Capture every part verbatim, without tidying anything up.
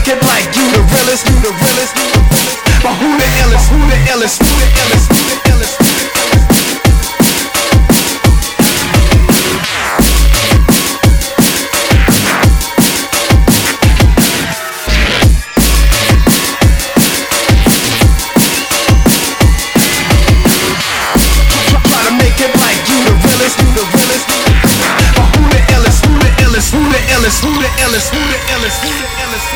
make it like you the realest, you the realest. But who the illest, who the illest, who the illest, who the illest? Try to make it like you the realest, you the realest. But who the illest, who the illest, who the illest, who the illest, who the illest, who the illest, who the illest?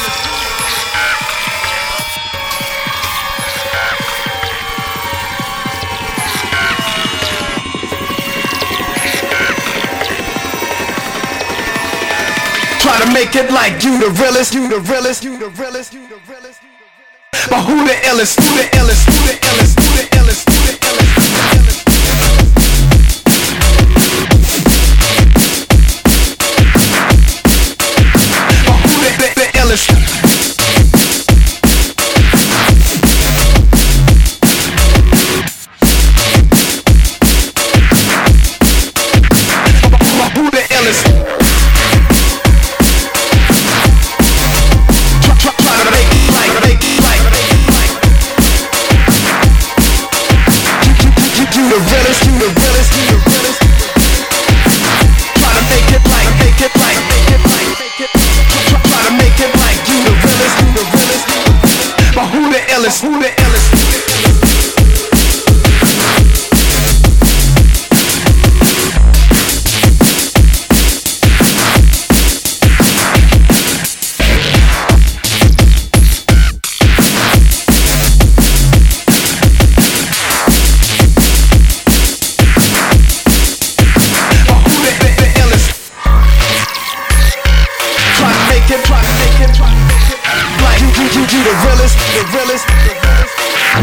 Try to make it like you the realest, you the realest, you the realest, you the realest. But who the illest, who the illest, who the illest, who the illest, who the illest, who the illest? But who the, the, the illest? But who the illest? You the realest, you the realest, you the realest. Try to make it like, make it like, make it like, make it. Try, try to make it like you the realest, you the realest. But who the illest, who the illest? Try to make it, try to make it like you, you, you, you the realest, the realest, the realest.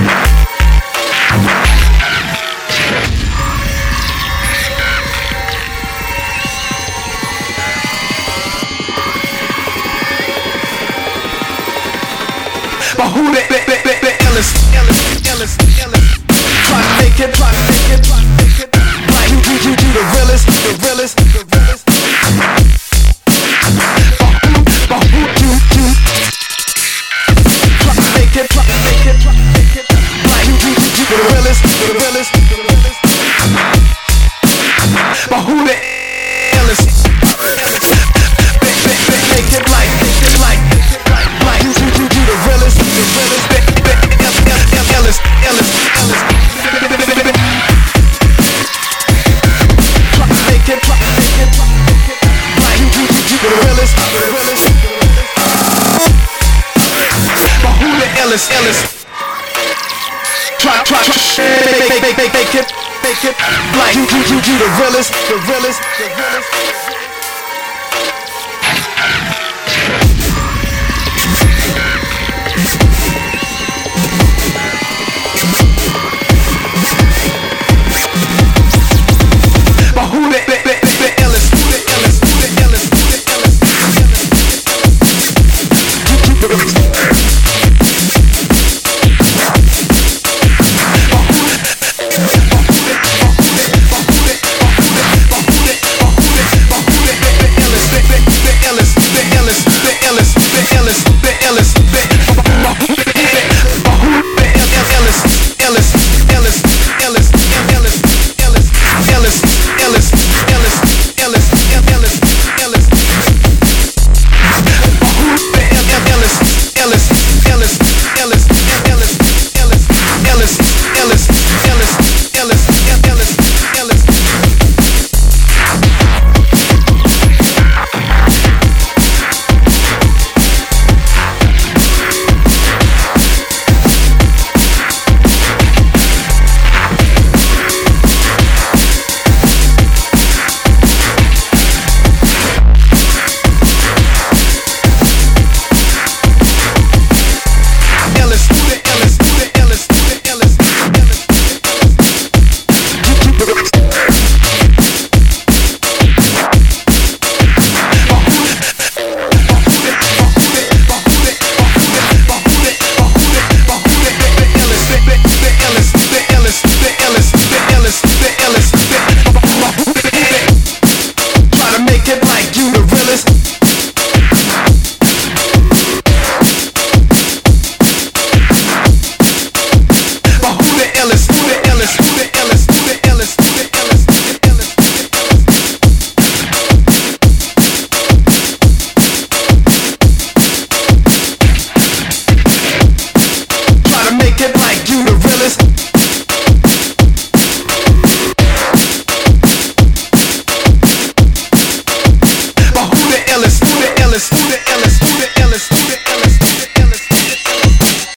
But who the, the, the, the, the illest, illest, illest, illest? Try to make it, try to make it, try to make it like you, you, you, you the realest, the realest, the realest. But who you, you? Try to make it, try to make it, try to make it like you, you, you, you the realest, the realest, the realest. But who the illest? Make, make, make, make it like, make it like, make it like, like you, you, you, you the realest, the realest, the illest, illest, illest. Try to make it, try to make it, try to make it like you, you, you, you the realest, the realest. But who the illest, illest? Try, try, try, make, make, make, make it, make it like you, you, you, you the realest, the realest, the realest.